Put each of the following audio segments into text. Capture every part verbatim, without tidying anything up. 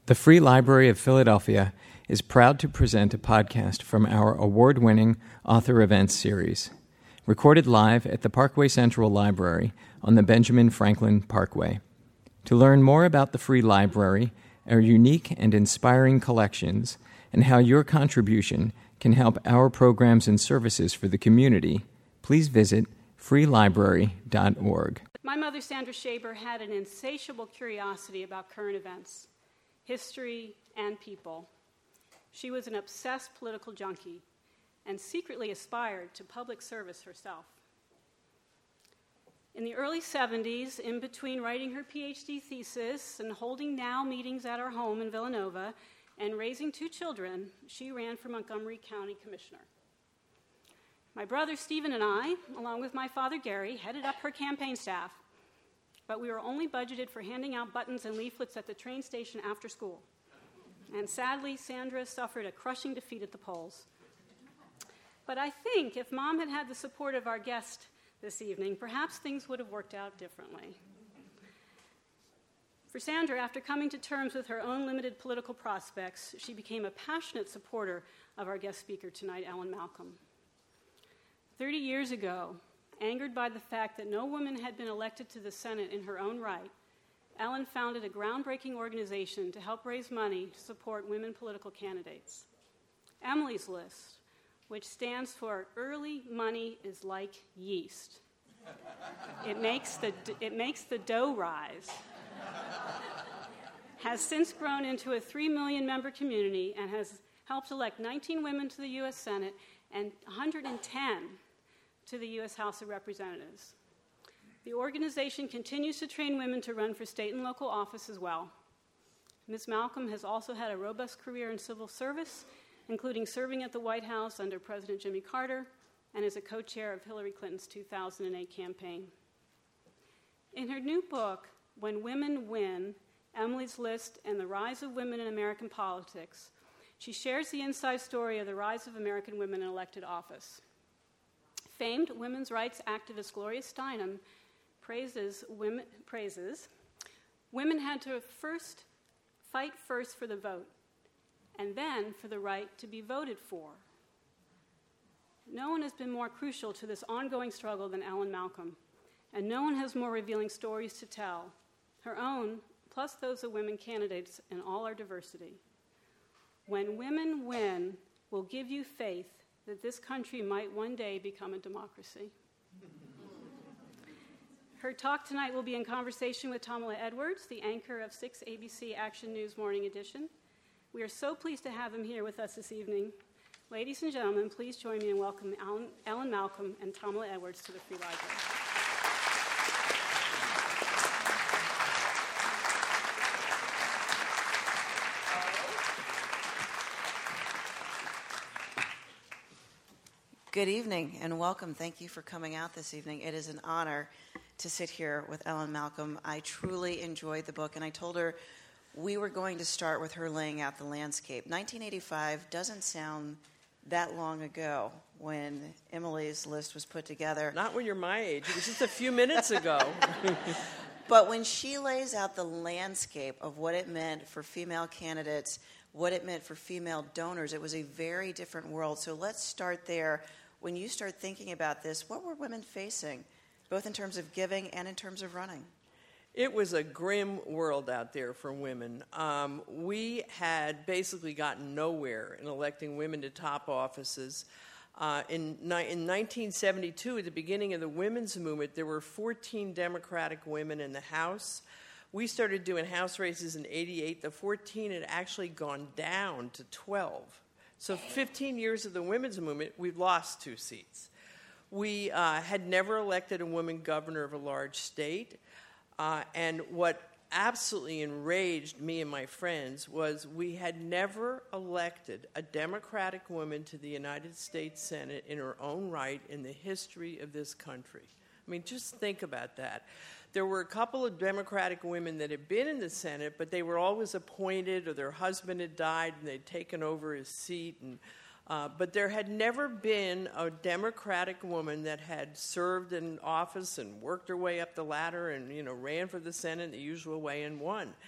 The Free Library of Philadelphia is proud to present a podcast from our award-winning Author Events series, recorded live at the Parkway Central Library on the Benjamin Franklin Parkway. To learn more about the Free Library, our unique and inspiring collections, and how your contribution can help our programs and services for the community, please visit free library dot org. My mother, Sandra Shaber, had an insatiable curiosity about current events, history, and people. She was an obsessed political junkie and secretly aspired to public service herself. In the early seventies, in between writing her P H D thesis and holding now meetings at our home in Villanova and raising two children, she ran for Montgomery County Commissioner. My brother Stephen and I, along with my father Gary, headed up her campaign staff, but we were only budgeted for handing out buttons and leaflets at the train station after school. And sadly, Sandra suffered a crushing defeat at the polls. But I think if Mom had had the support of our guest this evening, perhaps things would have worked out differently. For Sandra, after coming to terms with her own limited political prospects, she became a passionate supporter of our guest speaker tonight, Ellen Malcolm. Thirty years ago, angered by the fact that no woman had been elected to the Senate in her own right, Ellen founded a groundbreaking organization to help raise money to support women political candidates. Emily's List, which stands for Early Money is Like Yeast. It makes the, it makes the dough rise, has since grown into a three million member community and has helped elect nineteen women to the U S Senate and one hundred ten to the U S House of Representatives. The organization continues to train women to run for state and local office as well. Miz Malcolm has also had a robust career in civil service, including serving at the White House under President Jimmy Carter and as a co-chair of Hillary Clinton's two thousand eight campaign. In her new book, When Women Win, Emily's List and the Rise of Women in American Politics, she shares the inside story of the rise of American women in elected office. Famed women's rights activist Gloria Steinem praises women, praises, women had to first fight first for the vote and then for the right to be voted for. No one has been more crucial to this ongoing struggle than Ellen Malcolm, and no one has more revealing stories to tell, her own plus those of women candidates in all our diversity. When Women Win will give you faith that this country might one day become a democracy. Her talk tonight will be in conversation with Tamala Edwards, the anchor of six A B C Action News Morning Edition. We are so pleased to have him here with us this evening. Ladies and gentlemen, please join me in welcoming Ellen, Ellen Malcolm and Tamala Edwards to the Free Library. Good evening and welcome. Thank you for coming out this evening. It is an honor to sit here with Ellen Malcolm. I truly enjoyed the book, and I told her we were going to start with her laying out the landscape. nineteen eighty-five doesn't sound that long ago when Emily's List was put together. Not when you're my age. It was just a few minutes ago. But when she lays out the landscape of what it meant for female candidates, what it meant for female donors, it was a very different world. So let's start there. When you start thinking about this, what were women facing, both in terms of giving and in terms of running? It was a grim world out there for women. Um, we had basically gotten nowhere in electing women to top offices. Uh, in, ni- in nineteen seventy-two, at the beginning of the women's movement, there were fourteen Democratic women in the House. We started doing House races in eighty-eight. The fourteen had actually gone down to twelve. So fifteen years of the women's movement, we've lost two seats. We uh, had never elected a woman governor of a large state. Uh, and what absolutely enraged me and my friends was we had never elected a Democratic woman to the United States Senate in her own right in the history of this country. I mean, just think about that. There were a couple of Democratic women that had been in the Senate, but they were always appointed or their husband had died and they'd taken over his seat. And, uh, but there had never been a Democratic woman that had served in office and worked her way up the ladder and, you know, ran for the Senate the usual way and won.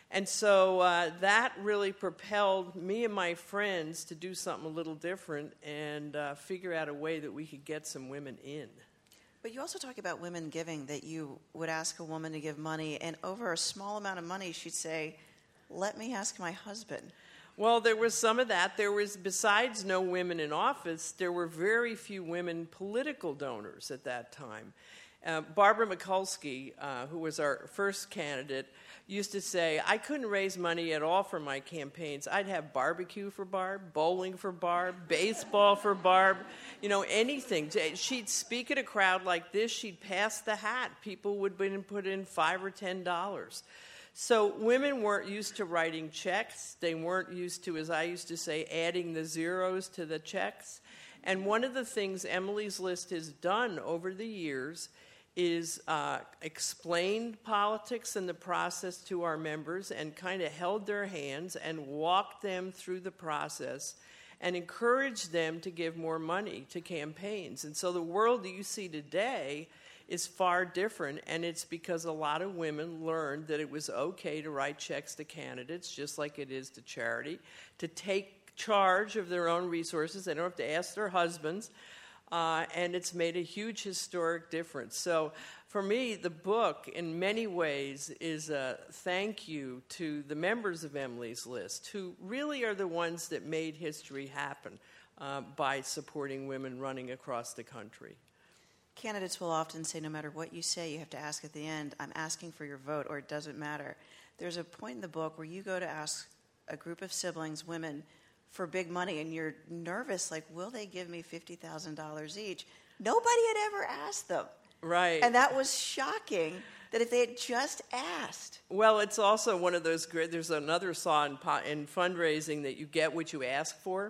And so uh, that really propelled me and my friends to do something a little different and uh, figure out a way that we could get some women in. But you also talk about women giving, that you would ask a woman to give money, and over a small amount of money, she'd say, let me ask my husband. Well, there was some of that. There was, besides no women in office, there were very few women political donors at that time. Uh, Barbara Mikulski, uh, who was our first candidate, used to say, I couldn't raise money at all for my campaigns. I'd have barbecue for Barb, bowling for Barb, baseball for Barb, you know, anything. She'd speak at a crowd like this. She'd pass the hat. People would put in five or ten dollars. So women weren't used to writing checks. They weren't used to, as I used to say, adding the zeros to the checks. And one of the things Emily's List has done over the years is uh, explained politics and the process to our members and kind of held their hands and walked them through the process and encouraged them to give more money to campaigns. And so the world that you see today is far different, and it's because a lot of women learned that it was okay to write checks to candidates, just like it is to charity, to take charge of their own resources. They don't have to ask their husbands. Uh, and it's made a huge historic difference. So for me, the book, in many ways, is a thank you to the members of Emily's List, who really are the ones that made history happen uh, by supporting women running across the country. Candidates will often say, no matter what you say, you have to ask at the end, I'm asking for your vote, or it doesn't matter. There's a point in the book where you go to ask a group of siblings, women, for big money, and you're nervous, like, will they give me fifty thousand dollars each? Nobody had ever asked them. Right. And that was shocking, that if they had just asked. Well, it's also one of those great, there's another saw in, in fundraising that you get what you ask for.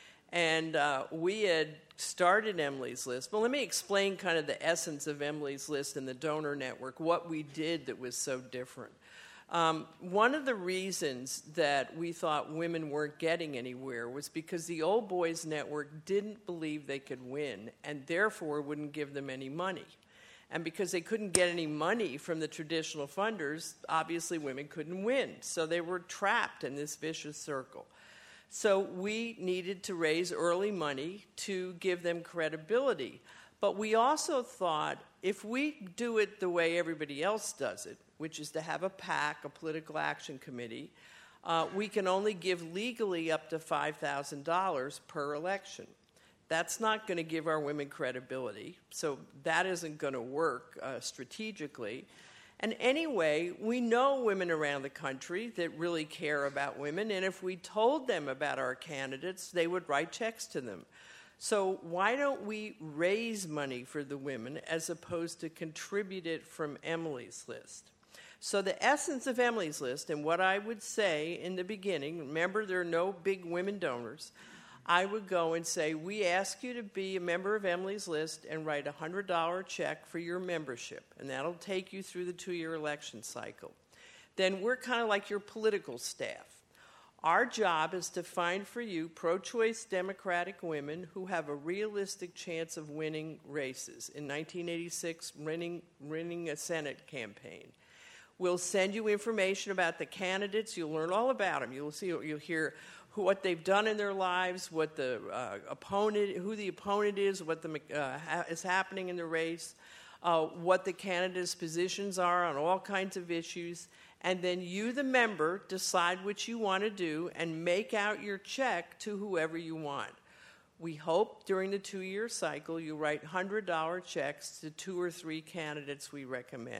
And uh, we had started Emily's List. Well, let me explain kind of the essence of Emily's List and the donor network, what we did that was so different. Um, one of the reasons that we thought women weren't getting anywhere was because the Old Boys Network didn't believe they could win and therefore wouldn't give them any money. And because they couldn't get any money from the traditional funders, obviously women couldn't win. So they were trapped in this vicious circle. So we needed to raise early money to give them credibility. But we also thought, if we do it the way everybody else does it, which is to have a PAC, a political action committee, uh, we can only give legally up to five thousand dollars per election. That's not going to give our women credibility, so that isn't going to work uh, strategically. And anyway, we know women around the country that really care about women, and if we told them about our candidates, they would write checks to them. So why don't we raise money for the women as opposed to contribute it from Emily's List? So the essence of Emily's List, and what I would say in the beginning, remember there are no big women donors, I would go and say, we ask you to be a member of Emily's List and write a one hundred dollars check for your membership, and that'll take you through the two-year election cycle. Then we're kind of like your political staff. Our job is to find for you pro-choice Democratic women who have a realistic chance of winning races. In nineteen eighty-six, winning, winning a Senate campaign. We'll send you information about the candidates. You'll learn all about them. You'll see, you'll hear who, what they've done in their lives, what the uh, opponent, who the opponent is, what the, uh, ha- is happening in the race, uh, what the candidates' positions are on all kinds of issues. And then you, the member, decide what you want to do and make out your check to whoever you want. We hope during the two-year cycle you write one hundred dollars checks to two or three candidates we recommend.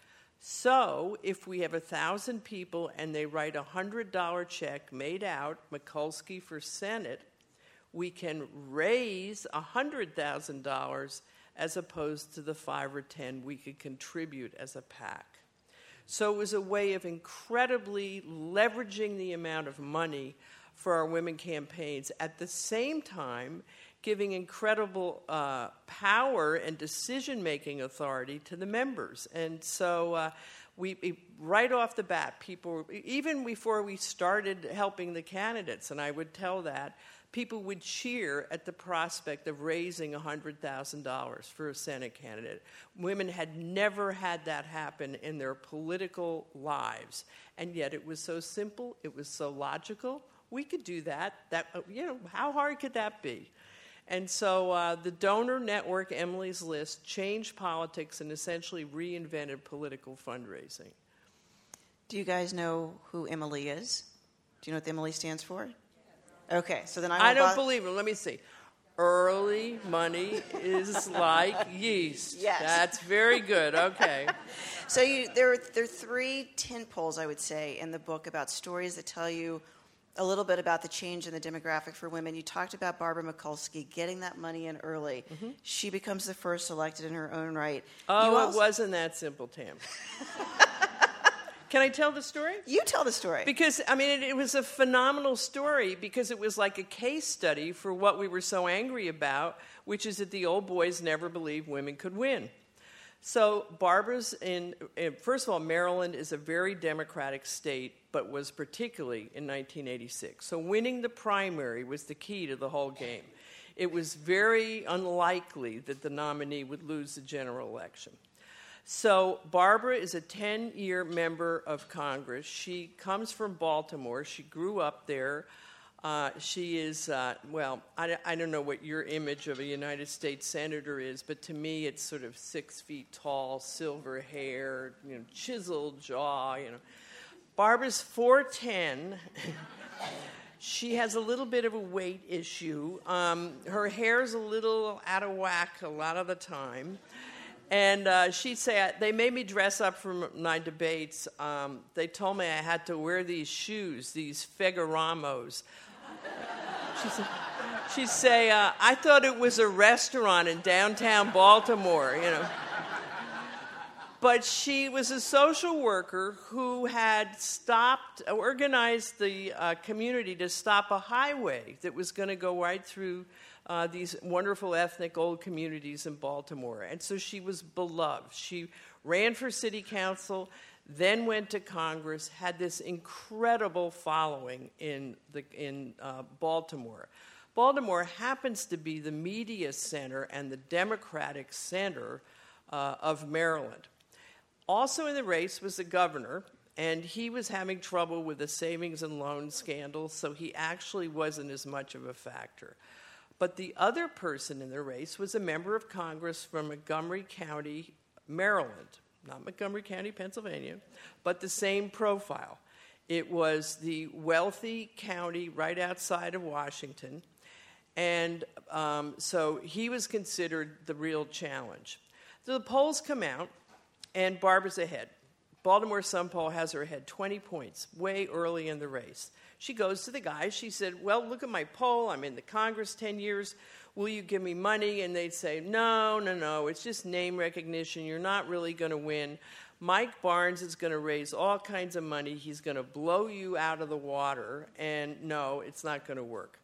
So if we have one thousand people and they write a one hundred dollars check made out, Mikulski for Senate, we can raise one hundred thousand dollars as opposed to the five or ten we could contribute as a PAC. So it was a way of incredibly leveraging the amount of money for our women campaigns, at the same time giving incredible uh, power and decision-making authority to the members. And so uh, we it, right off the bat, people, even before we started helping the candidates, and I would tell that, people would cheer at the prospect of raising one hundred thousand dollars for a Senate candidate. Women had never had that happen in their political lives, and yet it was so simple, it was so logical. We could do that. That you know, how hard could that be? And so uh, the donor network, Emily's List, changed politics and essentially reinvented political fundraising. Do you guys know who Emily is? Do you know what the Emily stands for? Okay, so then I, I don't bo- believe it. Let me see. Early money is like yeast. Yes. That's very good. Okay. So you, there, there are three tent poles, I would say, in the book about stories that tell you a little bit about the change in the demographic for women. You talked about Barbara Mikulski getting that money in early. Mm-hmm. She becomes the first elected in her own right. Oh, you it also- wasn't that simple, Tam. Can I tell the story? You tell the story. Because, I mean, it, it was a phenomenal story because it was like a case study for what we were so angry about, which is that the old boys never believed women could win. So Barbara's in, in, first of all, Maryland is a very Democratic state, but was particularly in nineteen eighty-six. So winning the primary was the key to the whole game. It was very unlikely that the nominee would lose the general election. So Barbara is a ten-year member of Congress. She comes from Baltimore. She grew up there. Uh, she is, uh, well, I, I don't know what your image of a United States senator is, but to me it's sort of six feet tall, silver hair, you know, chiseled jaw, you know. Barbara's four ten. She has a little bit of a weight issue. Um, her hair's a little out of whack a lot of the time. And uh, she'd say, they made me dress up for my debates. Um, they told me I had to wear these shoes, these Fegoramos. She'd say, she'd say uh, I thought it was a restaurant in downtown Baltimore, you know. But she was a social worker who had stopped, organized the uh, community to stop a highway that was going to go right through Uh, these wonderful ethnic old communities in Baltimore. And so she was beloved. She ran for city council, then went to Congress, had this incredible following in, the, in uh, Baltimore. Baltimore happens to be the media center and the Democratic center uh, of Maryland. Also in the race was the governor, and he was having trouble with the savings and loan scandal, so he actually wasn't as much of a factor. But the other person in the race was a member of Congress from Montgomery County, Maryland. Not Montgomery County, Pennsylvania, but the same profile. It was the wealthy county right outside of Washington. And um, so he was considered the real challenge. So the polls come out, and Barbara's ahead. Baltimore Sun poll has her ahead twenty points, way early in the race. She goes to the guy. She said, well, look at my poll. I'm in the Congress ten years. Will you give me money? And they'd say, no, no, no. It's just name recognition. You're not really going to win. Mike Barnes is going to raise all kinds of money. He's going to blow you out of the water. And no, it's not going to work.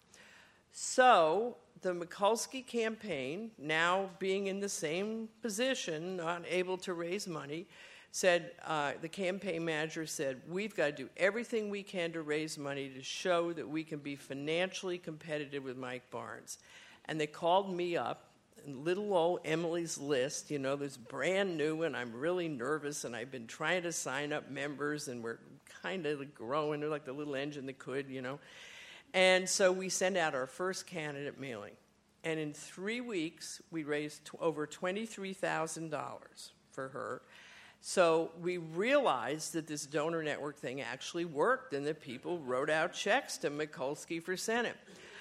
So the Mikulski campaign, now being in the same position, not able to raise money, said, uh, the campaign manager said, we've got to do everything we can to raise money to show that we can be financially competitive with Mike Barnes. And they called me up, and little old Emily's List, you know, this brand new, and I'm really nervous, and I've been trying to sign up members, and we're kind of growing, they're like the little engine that could, you know. And so we sent out our first candidate mailing. And in three weeks, we raised t- over twenty-three thousand dollars for her. So we realized that this donor network thing actually worked and that people wrote out checks to Mikulski for Senate.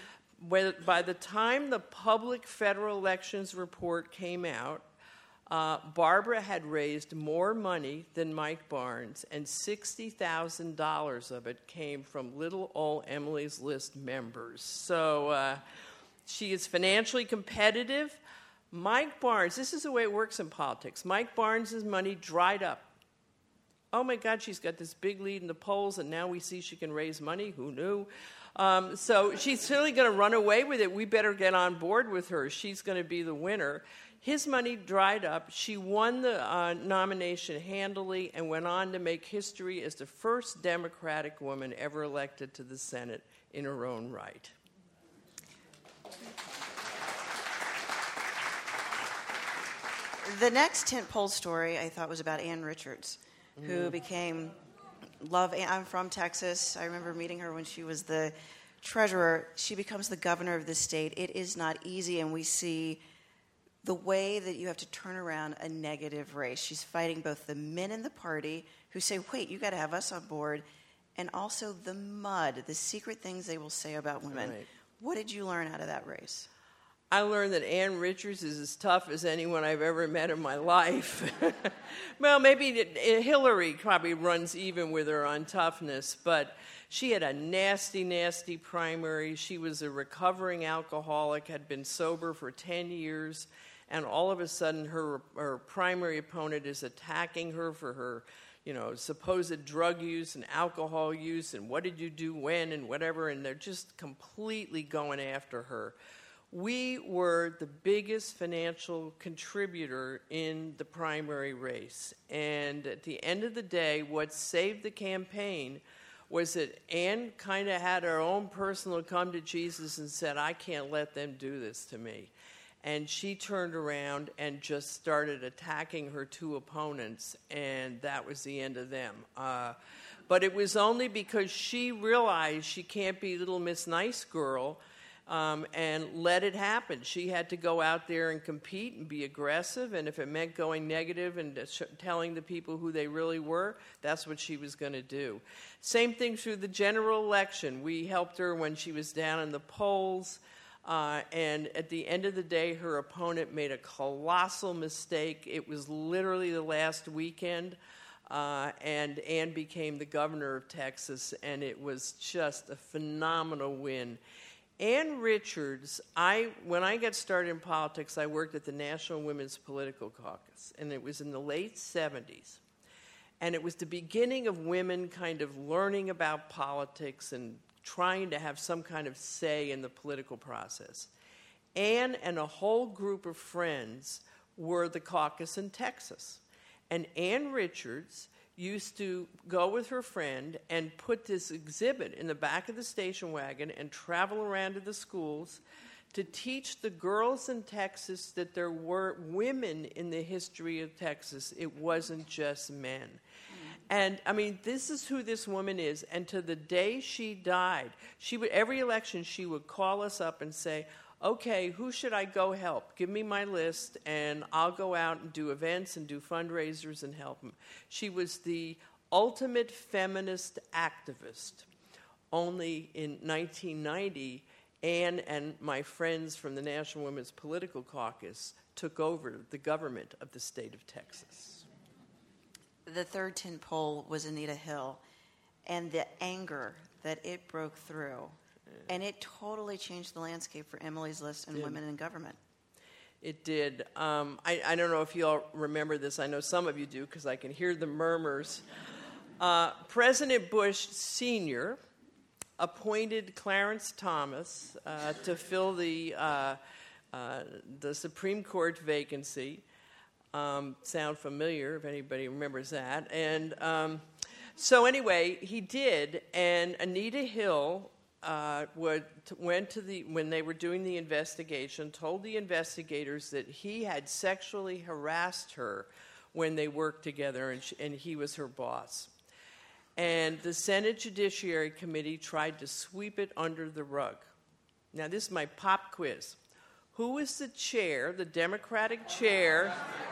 By the time the public federal elections report came out, uh, Barbara had raised more money than Mike Barnes, and sixty thousand dollars of it came from little old Emily's List members. So uh, she is financially competitive. Mike Barnes, this is the way it works in politics. Mike Barnes' money dried up. oh my God, she's got this big lead in the polls, and now we see she can raise money. Who knew? Um, so she's really going to run away with it. We better get on board with her. She's going to be the winner. His money dried up. She won the uh, nomination handily and went on to make history as the first Democratic woman ever elected to the Senate in her own right. The next tentpole story I thought was about Ann Richards, mm-hmm. who became, love, I'm from Texas. I remember meeting her when she was the treasurer. She becomes the governor of the state. It is not easy, and we see the way that you have to turn around a negative race. She's fighting both the men in the party who say, wait, you got to have us on board, and also the mud, the secret things they will say about women. Right. What did you learn out of that race? I learned that Ann Richards is as tough as anyone I've ever met in my life. Well, maybe Hillary probably runs even with her on toughness, but she had a nasty, nasty primary. She was a recovering alcoholic, had been sober for ten years, and all of a sudden her, her primary opponent is attacking her for her, you know, supposed drug use and alcohol use and what did you do when and whatever, and they're just completely going after her. We were the biggest financial contributor in the primary race. And at the end of the day, what saved the campaign was that Ann kind of had her own personal come to Jesus and said, I can't let them do this to me. And she turned around and just started attacking her two opponents, and that was the end of them. Uh, but it was only because she realized she can't be little Miss Nice Girl, Um, and let it happen. She had to go out there and compete and be aggressive, and if it meant going negative and sh- telling the people who they really were, that's what she was going to do. Same thing through the general election. We helped her when she was down in the polls, uh, and at the end of the day, her opponent made a colossal mistake. It was literally the last weekend, uh, and Ann became the governor of Texas, and it was just a phenomenal win. Ann Richards, I when I got started in politics, I worked at the National Women's Political Caucus, and it was in the late seventies. And it was the beginning of women kind of learning about politics and trying to have some kind of say in the political process. Ann and a whole group of friends were the caucus in Texas. And Ann Richards used to go with her friend and put this exhibit in the back of the station wagon and travel around to the schools to teach the girls in Texas that there were women in the history of Texas. It wasn't just men. Mm. And, I mean, this is who this woman is. And to the day she died, she would every election she would call us up and say, okay, who should I go help? Give me my list, and I'll go out and do events and do fundraisers and help them. She was the ultimate feminist activist. Only in nineteen ninety, Ann and my friends from the National Women's Political Caucus took over the government of the state of Texas. The third tentpole was Anita Hill, and the anger that it broke through. And it totally changed the landscape for Emily's List and women in government. It did. Um, I, I don't know if you all remember this. I know some of you do because I can hear the murmurs. Uh, President Bush Senior appointed Clarence Thomas uh, to fill the uh, uh, the Supreme Court vacancy. Um, sound familiar if anybody remembers that. And um, so anyway, he did, and Anita Hill Uh, would, went to the when they were doing the investigation, told the investigators that he had sexually harassed her when they worked together, and, she, and he was her boss. And the Senate Judiciary Committee tried to sweep it under the rug. Now, this is my pop quiz. Who is the chair, the Democratic chair?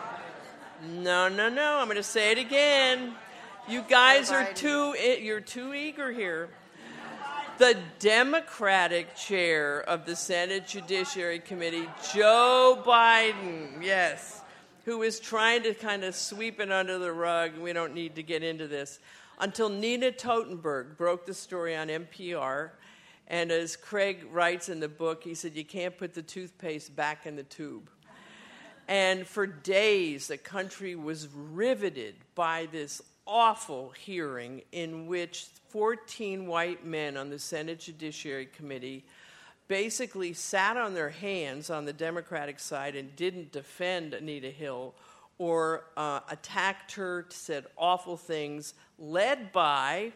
No, no, no. I'm going to say it again. You guys are too you're too eager here. The Democratic chair of the Senate Judiciary Committee, Joe Biden, yes, who is trying to kind of sweep it under the rug. We don't need to get into this. Until Nina Totenberg broke the story on N P R, and as Craig writes in the book, he said, you can't put the toothpaste back in the tube. And for days, the country was riveted by this awful hearing in which fourteen white men on the Senate Judiciary Committee basically sat on their hands on the Democratic side and didn't defend Anita Hill or uh, attacked her, said awful things, led by,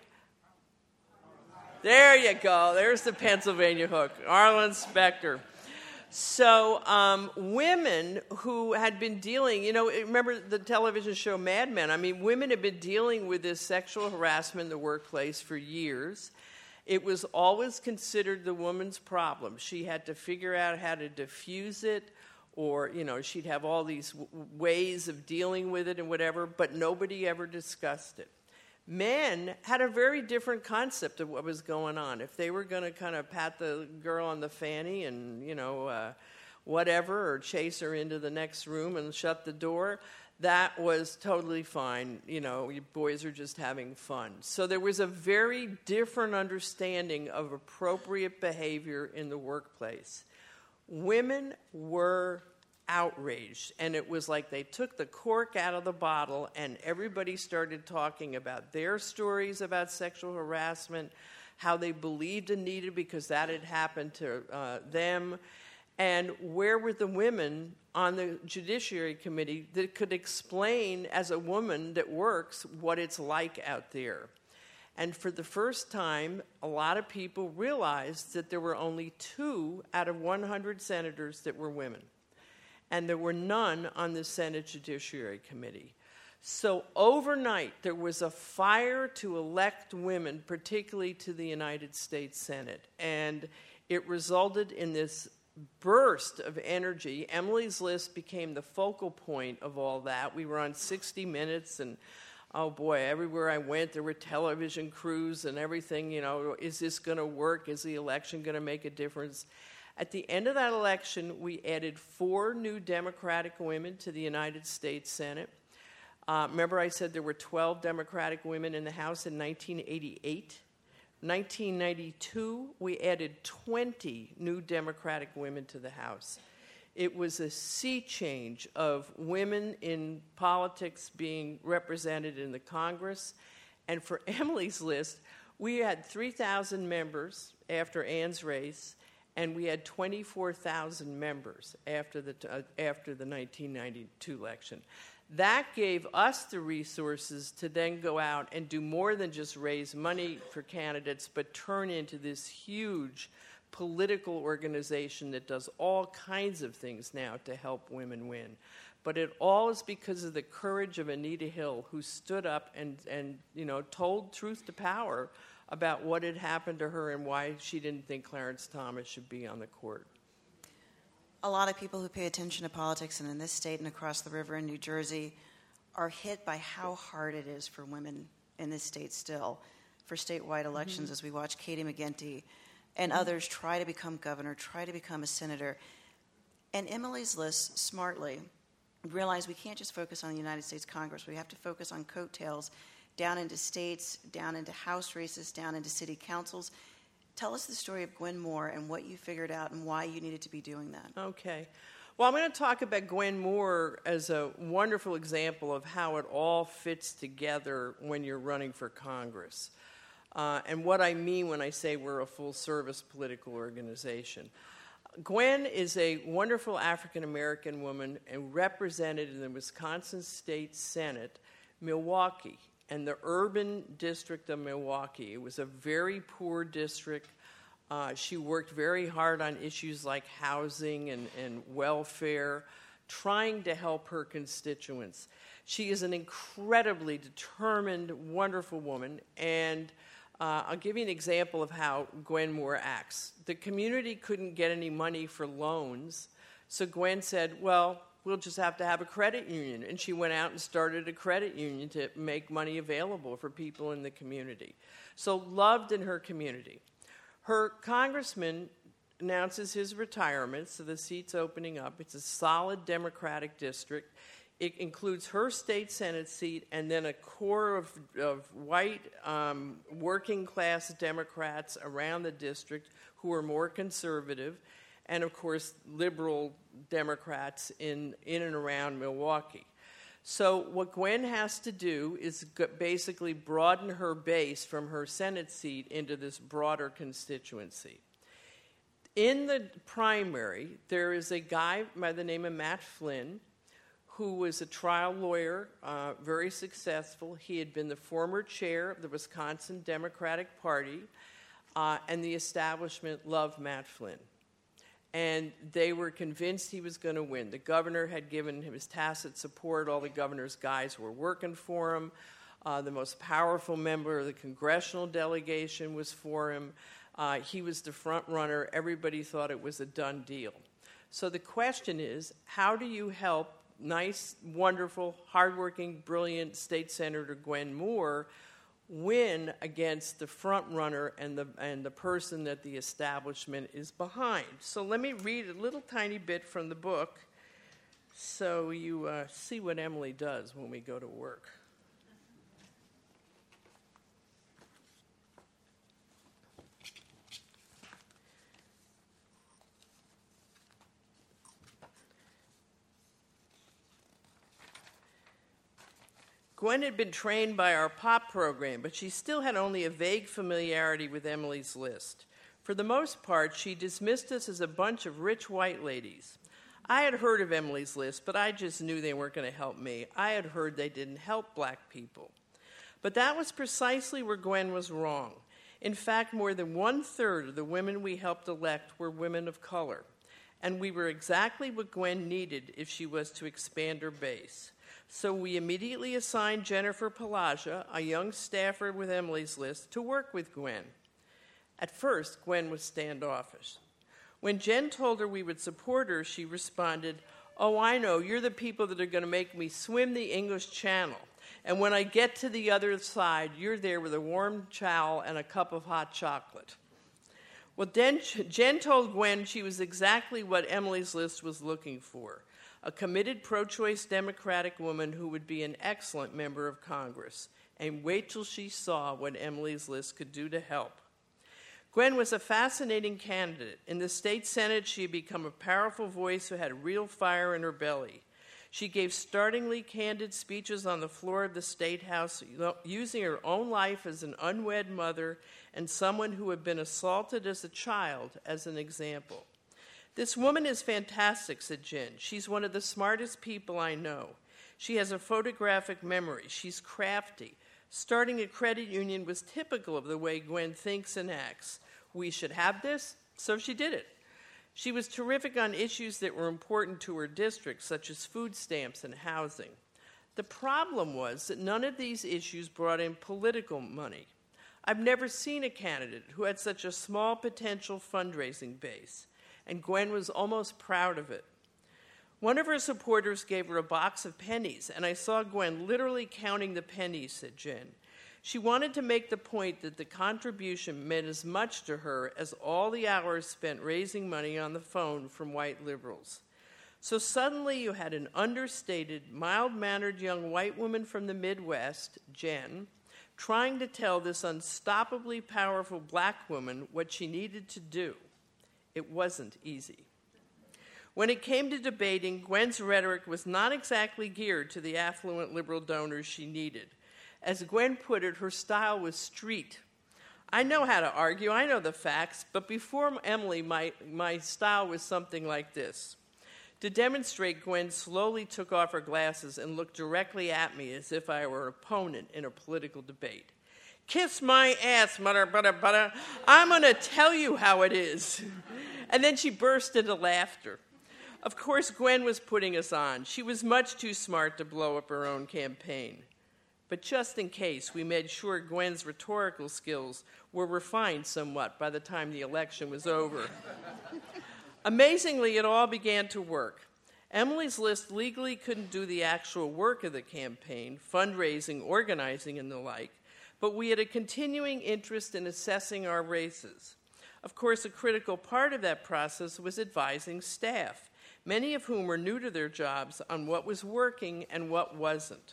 there you go, there's the Pennsylvania hook, Arlen Specter. So um, women who had been dealing, you know, remember the television show Mad Men? I mean, women have been dealing with this sexual harassment in the workplace for years. It was always considered the woman's problem. She had to figure out how to diffuse it, or, you know, she'd have all these w- ways of dealing with it and whatever, but nobody ever discussed it. Men had a very different concept of what was going on. If they were going to kind of pat the girl on the fanny and, you know, uh, whatever, or chase her into the next room and shut the door, that was totally fine. You know, you boys are just having fun. So there was a very different understanding of appropriate behavior in the workplace. Women were outraged, and it was like they took the cork out of the bottle and everybody started talking about their stories about sexual harassment, how they believed Anita because that had happened to uh, them, and where were the women on the Judiciary Committee that could explain as a woman that works what it's like out there. And for the first time, a lot of people realized that there were only two out of one hundred senators that were women. And there were none on the Senate Judiciary Committee. So overnight, there was a fire to elect women, particularly to the United States Senate. And it resulted in this burst of energy. Emily's List became the focal point of all that. We were on sixty minutes, and oh boy, everywhere I went, there were television crews and everything. You know, is this going to work? Is the election going to make a difference? At the end of that election, we added four new Democratic women to the United States Senate. Uh, remember I said there were twelve Democratic women in the House in nineteen eighty-eight? nineteen ninety-two, we added twenty new Democratic women to the House. It was a sea change of women in politics being represented in the Congress. And for Emily's List, we had three thousand members after Ann's race, and we had twenty-four thousand members after the, uh, after the nineteen ninety-two election. That gave us the resources to then go out and do more than just raise money for candidates, but turn into this huge political organization that does all kinds of things now to help women win. But it all is because of the courage of Anita Hill, who stood up and, and you know, told truth to power about what had happened to her and why she didn't think Clarence Thomas should be on the court. A lot of people who pay attention to politics and in this state and across the river in New Jersey are hit by how hard it is for women in this state still for statewide elections, mm-hmm. as we watch Katie McGinty and mm-hmm. others try to become governor, try to become a senator. And Emily's List smartly realized we can't just focus on the United States Congress. We have to focus on coattails down into states, down into House races, down into city councils. Tell us the story of Gwen Moore and what you figured out and why you needed to be doing that. Okay. Well, I'm going to talk about Gwen Moore as a wonderful example of how it all fits together when you're running for Congress. Uh, and what I mean when I say we're a full-service political organization. Gwen is a wonderful African-American woman and represented in the Wisconsin State Senate, Milwaukee, and the urban district of Milwaukee. It was a very poor district. Uh, she worked very hard on issues like housing and, and welfare, trying to help her constituents. She is an incredibly determined, wonderful woman, and uh, I'll give you an example of how Gwen Moore acts. The community couldn't get any money for loans, so Gwen said, well, we'll just have to have a credit union. And she went out and started a credit union to make money available for people in the community. So loved in her community. Her congressman announces his retirement, so the seat's opening up. It's a solid Democratic district. It includes her state Senate seat and then a core of, of white um, working-class Democrats around the district who are more conservative, and, of course, liberal Democrats in, in and around Milwaukee. So what Gwen has to do is g- basically broaden her base from her Senate seat into this broader constituency. In the primary, there is a guy by the name of Matt Flynn, who was a trial lawyer, uh, very successful. He had been the former chair of the Wisconsin Democratic Party, uh, and the establishment loved Matt Flynn. And they were convinced he was going to win. The governor had given him his tacit support. All the governor's guys were working for him. Uh, the most powerful member of the congressional delegation was for him. Uh, he was the front runner. Everybody thought it was a done deal. So the question is, how do you help nice, wonderful, hardworking, brilliant State Senator Gwen Moore win against the front runner and the and the person that the establishment is behind? So let me read a little tiny bit from the book so you uh, see what Emily does when we go to work. Gwen had been trained by our POP program, but she still had only a vague familiarity with Emily's List. For the most part, she dismissed us as a bunch of rich white ladies. I had heard of Emily's List, but I just knew they weren't going to help me. I had heard they didn't help black people. But that was precisely where Gwen was wrong. In fact, more than one-third of the women we helped elect were women of color. And we were exactly what Gwen needed if she was to expand her base. So we immediately assigned Jennifer Palaja, a young staffer with Emily's List, to work with Gwen. At first, Gwen was standoffish. When Jen told her we would support her, she responded, "Oh, I know, you're the people that are going to make me swim the English Channel. And when I get to the other side, you're there with a warm towel and a cup of hot chocolate." Well, then Jen told Gwen she was exactly what Emily's List was looking for. A committed pro-choice Democratic woman who would be an excellent member of Congress. And wait till she saw what Emily's List could do to help. Gwen was a fascinating candidate. In the state Senate, she had become a powerful voice who had real fire in her belly. She gave startlingly candid speeches on the floor of the State House, using her own life as an unwed mother and someone who had been assaulted as a child as an example. "This woman is fantastic," said Jen. "She's one of the smartest people I know. She has a photographic memory. She's crafty. Starting a credit union was typical of the way Gwen thinks and acts. We should have this," so she did it. She was terrific on issues that were important to her district, such as food stamps and housing. The problem was that none of these issues brought in political money. I've never seen a candidate who had such a small potential fundraising base. And Gwen was almost proud of it. One of her supporters gave her a box of pennies, and I saw Gwen literally counting the pennies, said Jen. She wanted to make the point that the contribution meant as much to her as all the hours spent raising money on the phone from white liberals. So suddenly you had an understated, mild-mannered young white woman from the Midwest, Jen, trying to tell this unstoppably powerful black woman what she needed to do. It wasn't easy. When it came to debating, Gwen's rhetoric was not exactly geared to the affluent liberal donors she needed. As Gwen put it, her style was street. I know how to argue, I know the facts, but before Emily, my, my style was something like this. To demonstrate, Gwen slowly took off her glasses and looked directly at me as if I were an opponent in a political debate. "Kiss my ass, butter, butter, butter. I'm going to tell you how it is." And then she burst into laughter. Of course, Gwen was putting us on. She was much too smart to blow up her own campaign. But just in case, we made sure Gwen's rhetorical skills were refined somewhat by the time the election was over. Amazingly, it all began to work. Emily's List legally couldn't do the actual work of the campaign, fundraising, organizing, and the like, but we had a continuing interest in assessing our races. Of course, a critical part of that process was advising staff, many of whom were new to their jobs, on what was working and what wasn't.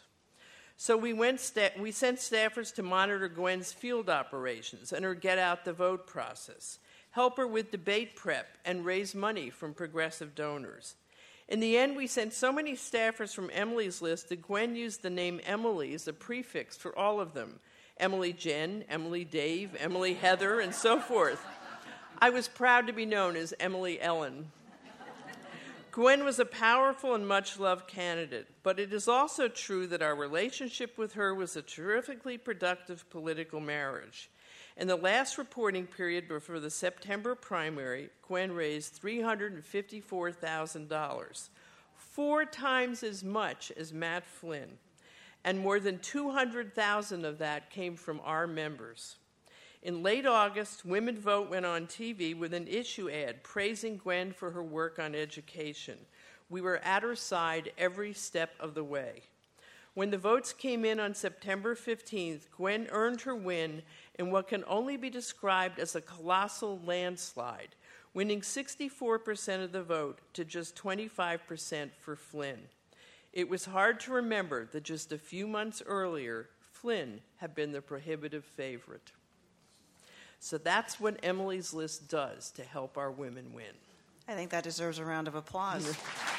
So we, went sta- we sent staffers to monitor Gwen's field operations and her get-out-the-vote process, help her with debate prep, and raise money from progressive donors. In the end, we sent so many staffers from Emily's list that Gwen used the name Emily as a prefix for all of them. Emily Jen, Emily Dave, Emily Heather, and so forth. I was proud to be known as Emily Ellen. Gwen was a powerful and much-loved candidate, but it is also true that our relationship with her was a terrifically productive political marriage. In the last reporting period before the September primary, Gwen raised three hundred fifty-four thousand dollars, four times as much as Matt Flynn, and more than two hundred thousand dollars of that came from our members. In late August, Women Vote went on T V with an issue ad praising Gwen for her work on education. We were at her side every step of the way. When the votes came in on September fifteenth, Gwen earned her win in what can only be described as a colossal landslide, winning sixty-four percent of the vote to just twenty-five percent for Flynn. It was hard to remember that just a few months earlier, Flynn had been the prohibitive favorite. So that's what Emily's List does to help our women win. I think that deserves a round of applause.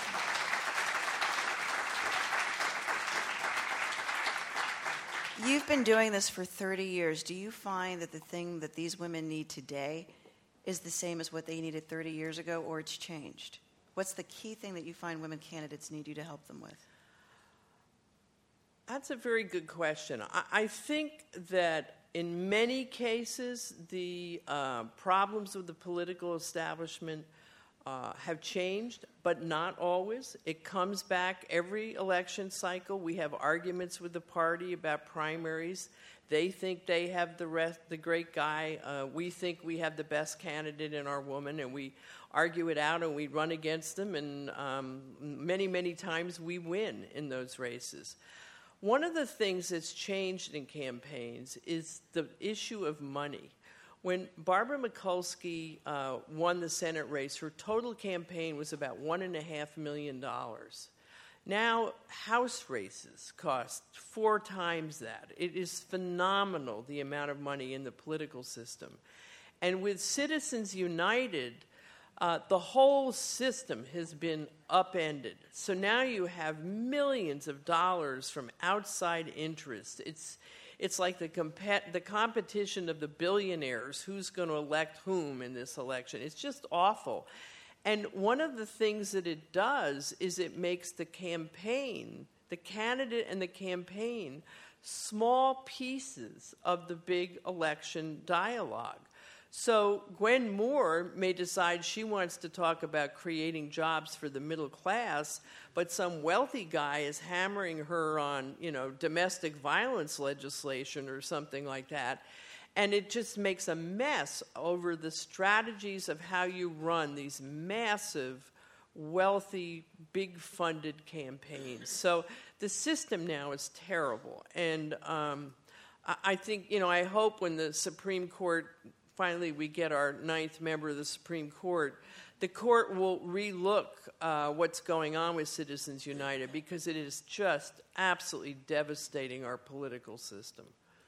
You've been doing this for thirty years. Do you find that the thing that these women need today is the same as what they needed thirty years ago, or it's changed? What's the key thing that you find women candidates need you to help them with? That's a very good question. I, I think that in many cases, the uh, problems with the political establishment uh, have changed, but not always. It comes back every election cycle. We have arguments with the party about primaries. They think they have the rest, the great guy. Uh, we think we have the best candidate in our woman, and we argue it out and we run against them, and um, many, many times we win in those races. One of the things that's changed in campaigns is the issue of money. When Barbara Mikulski uh, won the Senate race, her total campaign was about one and a half million dollars. Now, House races cost four times that. It is phenomenal, the amount of money in the political system. And with Citizens United, Uh, the whole system has been upended. So now you have millions of dollars from outside interests. It's, it's like the, comp- the competition of the billionaires, who's going to elect whom in this election. It's just awful. And one of the things that it does is it makes the campaign, the candidate and the campaign, small pieces of the big election dialogue. So Gwen Moore may decide she wants to talk about creating jobs for the middle class, but some wealthy guy is hammering her on, you know, domestic violence legislation or something like that. And it just makes a mess over the strategies of how you run these massive, wealthy, big-funded campaigns. So the system now is terrible. And um, I, I think, you know, I hope when the Supreme Court finally we get our ninth member of the Supreme Court, the court will relook uh, what's going on with Citizens United, because it is just absolutely devastating our political system.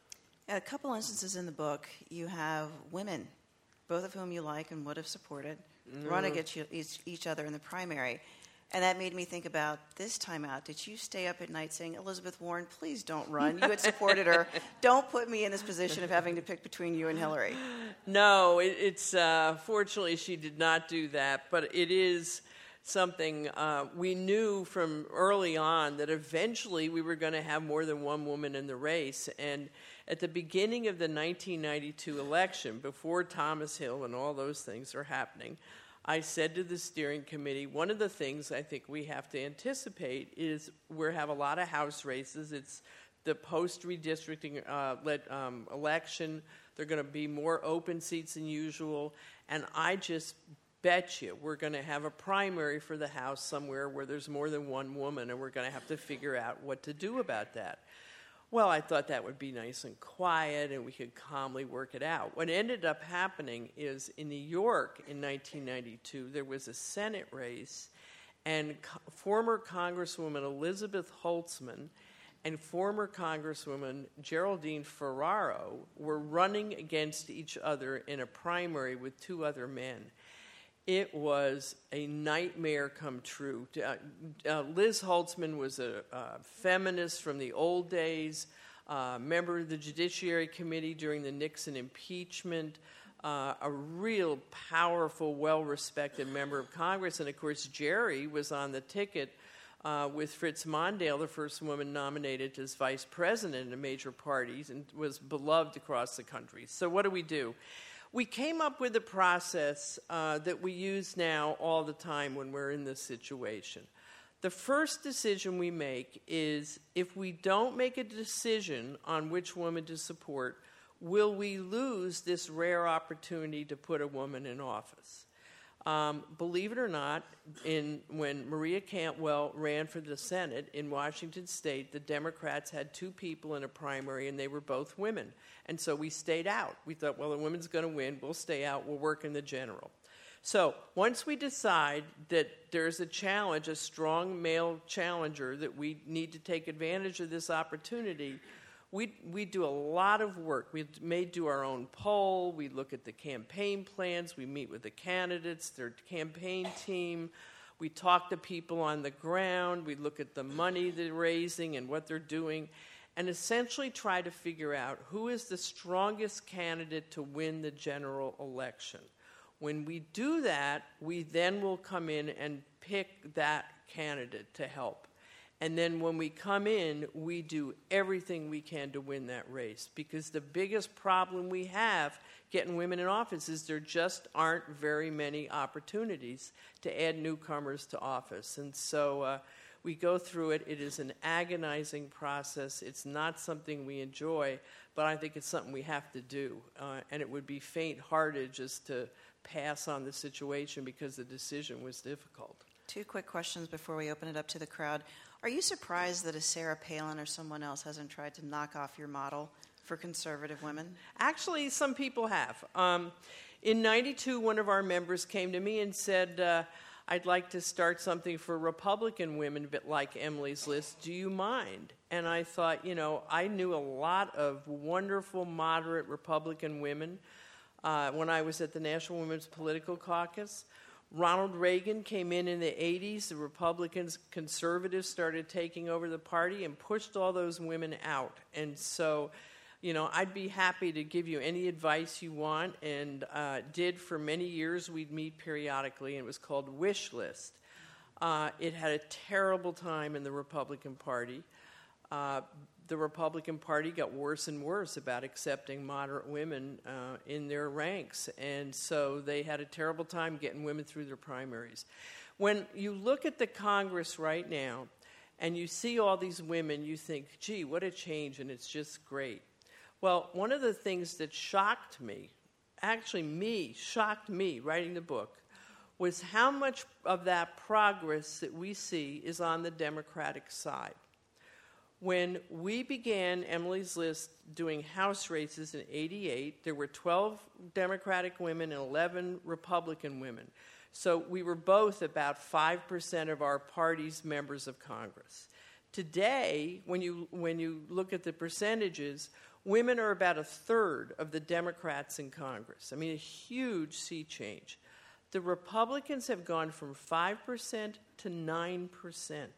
A couple instances in the book, you have women, both of whom you like and would have supported, mm. run against each, each other in the primary. And that made me think about this time out. Did you stay up at night saying, Elizabeth Warren, please don't run? You had supported her. Don't put me in this position of having to pick between you and Hillary. No, it, it's uh, fortunately she did not do that. But it is something uh, we knew from early on that eventually we were going to have more than one woman in the race. And at the beginning of the nineteen ninety-two election, before Thomas Hill and all those things are happening, I said to the steering committee, one of the things I think we have to anticipate is we have a lot of House races. It's the post-redistricting uh, led, um, election. There are going to be more open seats than usual. And I just bet you we're going to have a primary for the House somewhere where there's more than one woman, and we're going to have to figure out what to do about that. Well, I thought that would be nice and quiet, and we could calmly work it out. What ended up happening is in New York in nineteen ninety-two, there was a Senate race, and co- former Congresswoman Elizabeth Holtzman and former Congresswoman Geraldine Ferraro were running against each other in a primary with two other men. It was a nightmare come true. Uh, uh, Liz Holtzman was a uh, feminist from the old days, uh, member of the Judiciary Committee during the Nixon impeachment, uh, a real powerful, well-respected member of Congress. And, of course, Jerry was on the ticket uh, with Fritz Mondale, the first woman nominated as vice president in major parties, and was beloved across the country. So what do we do? We came up with a process uh, that we use now all the time when we're in this situation. The first decision we make is, if we don't make a decision on which woman to support, will we lose this rare opportunity to put a woman in office? Um, believe it or not, in, when Maria Cantwell ran for the Senate in Washington State, the Democrats had two people in a primary, and they were both women. And so we stayed out. We thought, well, the woman's going to win. We'll stay out. We'll work in the general. So once we decide that there's a challenge, a strong male challenger, that we need to take advantage of this opportunity, We we do a lot of work. We may do our own poll. We look at the campaign plans. We meet with the candidates, their campaign team. We talk to people on the ground. We look at the money they're raising and what they're doing, and essentially try to figure out who is the strongest candidate to win the general election. When we do that, we then will come in and pick that candidate to help. And then when we come in, we do everything we can to win that race, because the biggest problem we have getting women in office is there just aren't very many opportunities to add newcomers to office. And so uh, we go through it. It is an agonizing process. It's not something we enjoy, but I think it's something we have to do. Uh, and it would be faint-hearted just to pass on the situation because the decision was difficult. Two quick questions before we open it up to the crowd. Are you surprised that a Sarah Palin or someone else hasn't tried to knock off your model for conservative women? Actually, some people have. Um, in ninety-two, one of our members came to me and said, uh, I'd like to start something for Republican women, but like Emily's List. Do you mind? And I thought, you know, I knew a lot of wonderful, moderate Republican women uh, when I was at the National Women's Political Caucus. Ronald Reagan came in in the eighties. The Republicans, conservatives, started taking over the party and pushed all those women out. And so, you know, I'd be happy to give you any advice you want, and uh, did for many years. We'd meet periodically, and it was called Wish List. Uh, it had a terrible time in the Republican Party. Uh, the Republican Party got worse and worse about accepting moderate women uh, in their ranks. And so they had a terrible time getting women through their primaries. When you look at the Congress right now and you see all these women, you think, gee, what a change, and it's just great. Well, one of the things that shocked me, actually me, shocked me writing the book, was how much of that progress that we see is on the Democratic side. When we began Emily's List doing House races in eighty-eight, there were twelve Democratic women and eleven Republican women. So we were both about five percent of our party's members of Congress. Today, when you, when you look at the percentages, women are about a third of the Democrats in Congress. I mean, a huge sea change. The Republicans have gone from five percent to nine percent.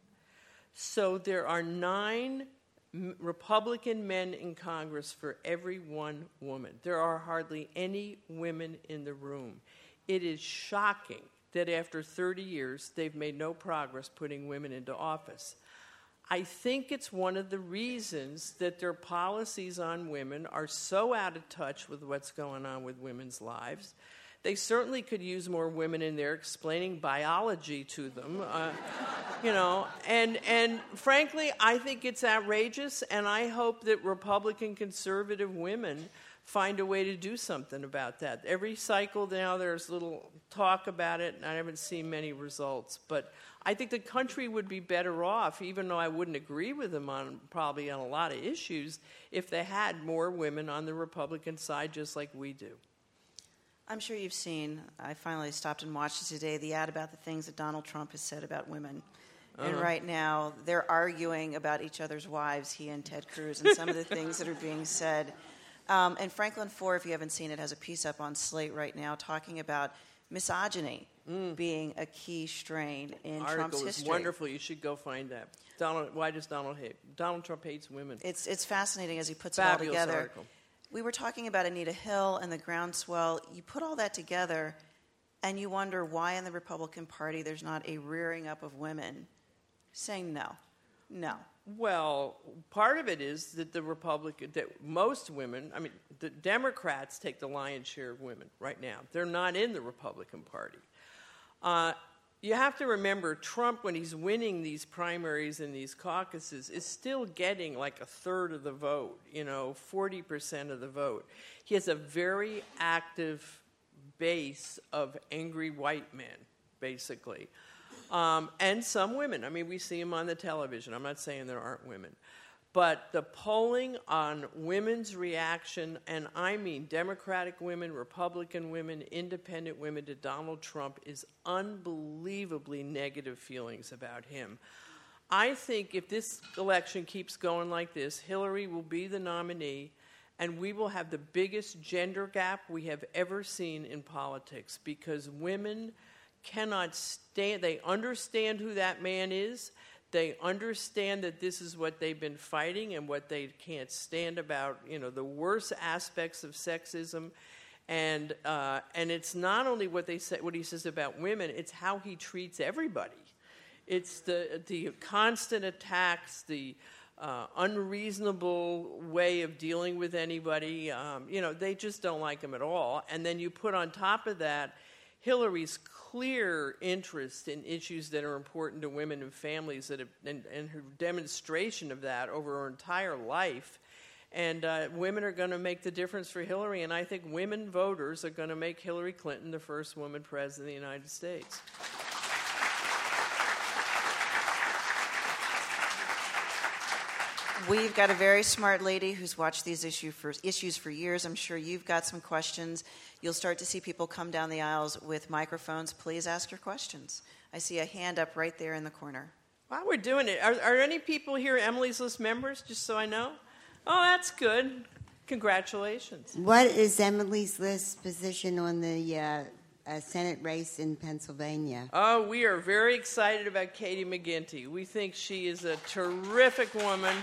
So there are nine m- Republican men in Congress for every one woman. There are hardly any women in the room. It is shocking that after thirty years, they've made no progress putting women into office. I think it's one of the reasons that their policies on women are so out of touch with what's going on with women's lives. They certainly could use more women in there explaining biology to them, uh, you know. And, and frankly, I think it's outrageous, and I hope that Republican conservative women find a way to do something about that. Every cycle now there's little talk about it, and I haven't seen many results. But I think the country would be better off, even though I wouldn't agree with them on probably on a lot of issues, if they had more women on the Republican side just like we do. I'm sure you've seen, I finally stopped and watched it today, the ad about the things that Donald Trump has said about women. Uh-huh. And right now, they're arguing about each other's wives, he and Ted Cruz, and some of the things that are being said. Um, and Franklin Foer, if you haven't seen it, has a piece up on Slate right now talking about misogyny mm. being a key strain in Article Trump's is history. Wonderful. You should go find that. Donald, why does Donald hate? Donald Trump hates women. It's it's fascinating as he puts Fabulous it all together. Article. We were talking about Anita Hill and the groundswell. You put all that together, and you wonder why in the Republican Party there's not a rearing up of women saying no, no. Well, part of it is that the Republican, that most women, I mean, the Democrats take the lion's share of women right now. They're not in the Republican Party. Uh, you have to remember, Trump, when he's winning these primaries and these caucuses, is still getting like a third of the vote, you know, forty percent of the vote. He has a very active base of angry white men, basically. Um, and some women. I mean, we see them on the television. I'm not saying there aren't women. But the polling on women's reaction, and I mean Democratic women, Republican women, independent women to Donald Trump, is unbelievably negative feelings about him. I think if this election keeps going like this, Hillary will be the nominee, and we will have the biggest gender gap we have ever seen in politics, because women cannot stand, they understand who that man is. They understand that this is what they've been fighting and what they can't stand about, you know, the worst aspects of sexism. And uh, and it's not only what they say, what he says about women, it's how he treats everybody. It's the the constant attacks, the uh, unreasonable way of dealing with anybody. Um, you know, they just don't like him at all. And then you put on top of that Hillary's clear interest in issues that are important to women and families, that have, and, and her demonstration of that over her entire life. And uh, women are going to make the difference for Hillary, and I think women voters are going to make Hillary Clinton the first woman president of the United States. We've got a very smart lady who's watched these issue for, issues for years. I'm sure you've got some questions. You'll start to see people come down the aisles with microphones. Please ask your questions. I see a hand up right there in the corner. While we're doing it, are, are any people here Emily's List members, just so I know? Oh, that's good. Congratulations. What is Emily's List's position on the uh, uh, Senate race in Pennsylvania? Oh, we are very excited about Katie McGinty. We think she is a terrific woman.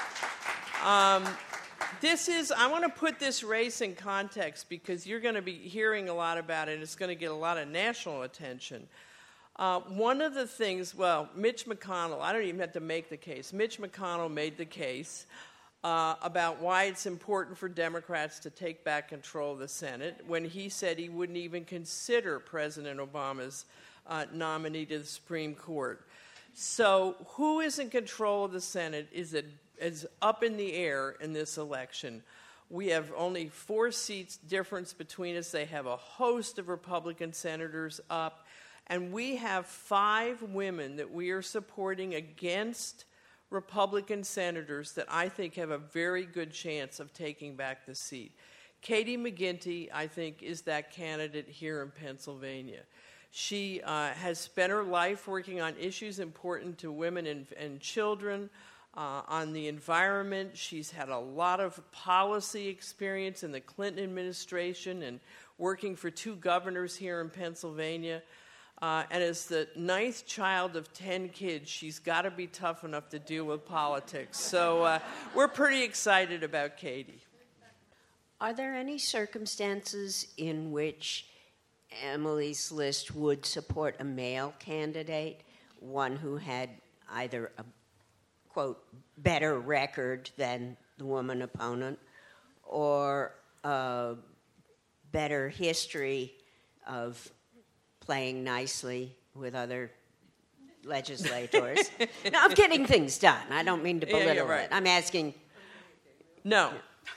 Um, this is, I want to put this race in context because you're going to be hearing a lot about it. It's going to get a lot of national attention. Uh, one of the things, well, Mitch McConnell, I don't even have to make the case. Mitch McConnell made the case uh, about why it's important for Democrats to take back control of the Senate when he said he wouldn't even consider President Obama's uh, nominee to the Supreme Court. So who is in control of the Senate is, a, is up in the air in this election. We have only four seats difference between us. They have a host of Republican senators up. And we have five women that we are supporting against Republican senators that I think have a very good chance of taking back the seat. Katie McGinty, I think, is that candidate here in Pennsylvania. She uh, has spent her life working on issues important to women and, and children, uh, on the environment. She's had a lot of policy experience in the Clinton administration and working for two governors here in Pennsylvania. Uh, and as the ninth child of ten kids, she's got to be tough enough to deal with politics. So uh, we're pretty excited about Katie. Are there any circumstances in which Emily's List would support a male candidate, one who had either a, quote, better record than the woman opponent, or a better history of playing nicely with other legislators? No, I'm getting things done. I don't mean to belittle yeah, yeah, right. it. I'm asking. No.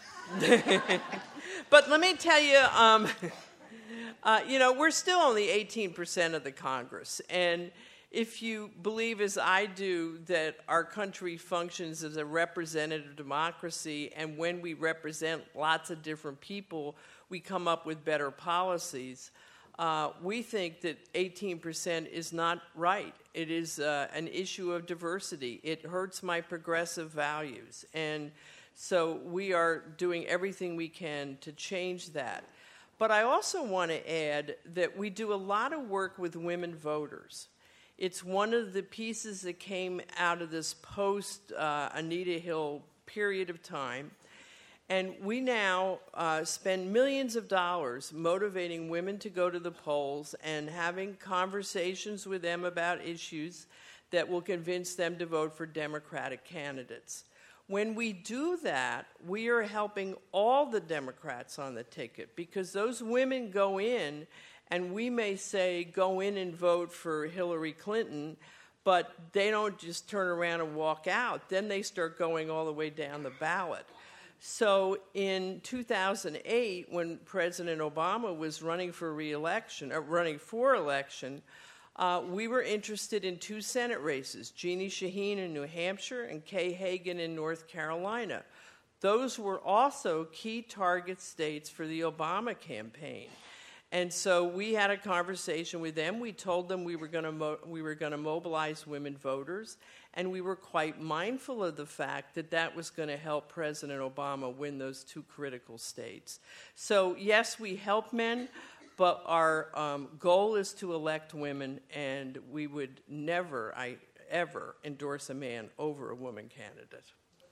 But let me tell you, um, uh, you know, we're still only eighteen percent of the Congress. And if you believe, as I do, that our country functions as a representative democracy, and when we represent lots of different people, we come up with better policies, Uh, we think that eighteen percent is not right. It is uh, an issue of diversity. It hurts my progressive values. And so we are doing everything we can to change that. But I also want to add that we do a lot of work with women voters. It's one of the pieces that came out of this post-Anita uh, Hill period of time. And we now uh, spend millions of dollars motivating women to go to the polls and having conversations with them about issues that will convince them to vote for Democratic candidates. When we do that, we are helping all the Democrats on the ticket, because those women go in, and we may say, go in and vote for Hillary Clinton, but they don't just turn around and walk out. Then they start going all the way down the ballot. So in two thousand eight, when President Obama was running for re-election, or running for election, uh, we were interested in two Senate races, Jeannie Shaheen in New Hampshire and Kay Hagan in North Carolina. Those were also key target states for the Obama campaign. And so we had a conversation with them. We told them we were going to mo- we were going to mobilize women voters, and we were quite mindful of the fact that that was going to help President Obama win those two critical states. So yes, we help men, but our um, goal is to elect women, and we would never, I ever endorse a man over a woman candidate.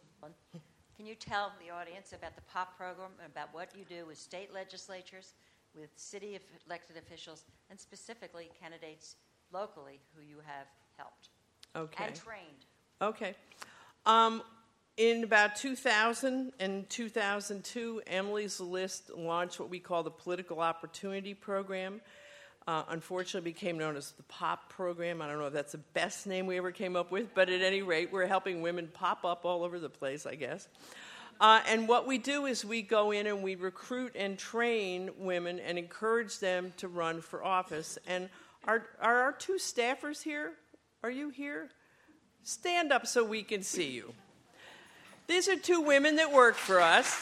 Can you tell the audience about the POP program and about what you do with state legislatures, with city elected officials, and specifically candidates locally who you have helped Okay. and trained? Okay. Um, in about two thousand and two thousand two, Emily's List launched what we call the Political Opportunity Program. Uh, unfortunately, became known as the POP program. I don't know if that's the best name we ever came up with, but at any rate, we're helping women pop up all over the place, I guess. Uh, and what we do is we go in and we recruit and train women and encourage them to run for office. And are, are our two staffers here? Are you here? Stand up so we can see you. These are two women that work for us.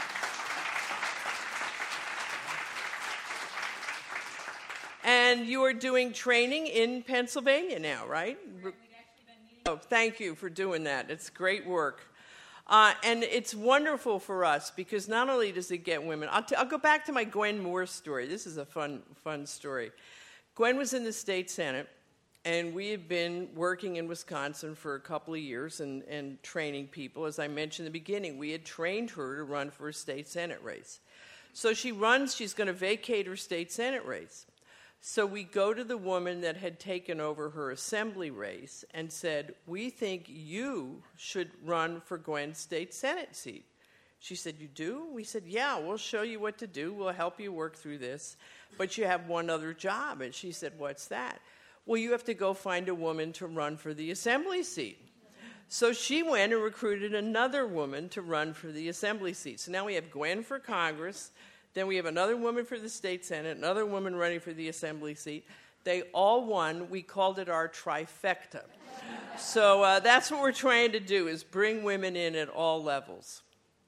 And you are doing training in Pennsylvania now, right? Oh, thank you for doing that. It's great work. Uh, and it's wonderful for us because not only does it get women, I'll, t- I'll go back to my Gwen Moore story. This is a fun, fun story. Gwen was in the state Senate, and we had been working in Wisconsin for a couple of years and, and training people. As I mentioned in the beginning, we had trained her to run for a state Senate race. So she runs, she's going to vacate her state Senate race. So we go to the woman that had taken over her assembly race and said, we think you should run for Gwen's state Senate seat. She said, you do? We said, yeah, we'll show you what to do. We'll help you work through this. But you have one other job. And she said, what's that? Well, you have to go find a woman to run for the assembly seat. So she went and recruited another woman to run for the assembly seat. So now we have Gwen for Congress. Then we have another woman for the state Senate, another woman running for the assembly seat. They all won. We called it our trifecta. So uh, that's what we're trying to do, is bring women in at all levels.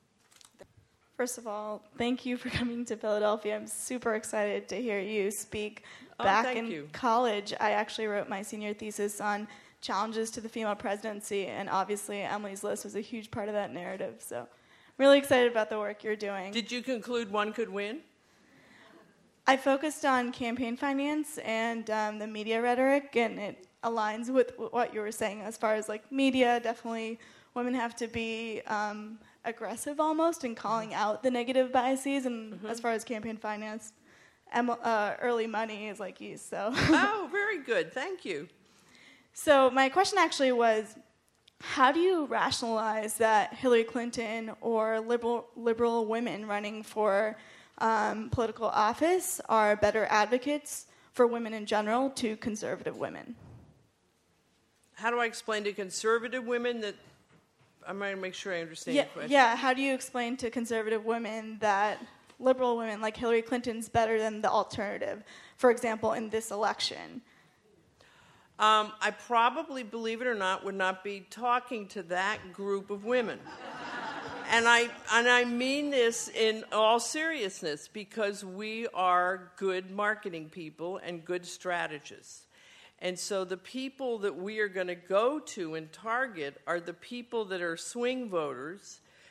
First of all, thank you for coming to Philadelphia. I'm super excited to hear you speak. Oh, Back thank in you. college, I actually wrote my senior thesis on challenges to the female presidency, and obviously Emily's List was a huge part of that narrative. So really excited about the work you're doing. Did you conclude one could win? I focused on campaign finance and um, the media rhetoric, and it aligns with what you were saying as far as like media. Definitely, women have to be um, aggressive almost in calling out the negative biases. And mm-hmm. as far as campaign finance, em- uh, early money is like you. So. Oh, very good. Thank you. So my question actually was, how do you rationalize that Hillary Clinton or liberal liberal women running for um, political office are better advocates for women in general to conservative women? How do I explain to conservative women that, I'm going to make sure I understand yeah, your question. Yeah, how do you explain to conservative women that liberal women like Hillary Clinton's better than the alternative, for example, in this election? Um, I probably, believe it or not, would not be talking to that group of women. and I and I mean this in all seriousness, because we are good marketing people and good strategists. And so the people that we are going to go to and target are the people that are swing voters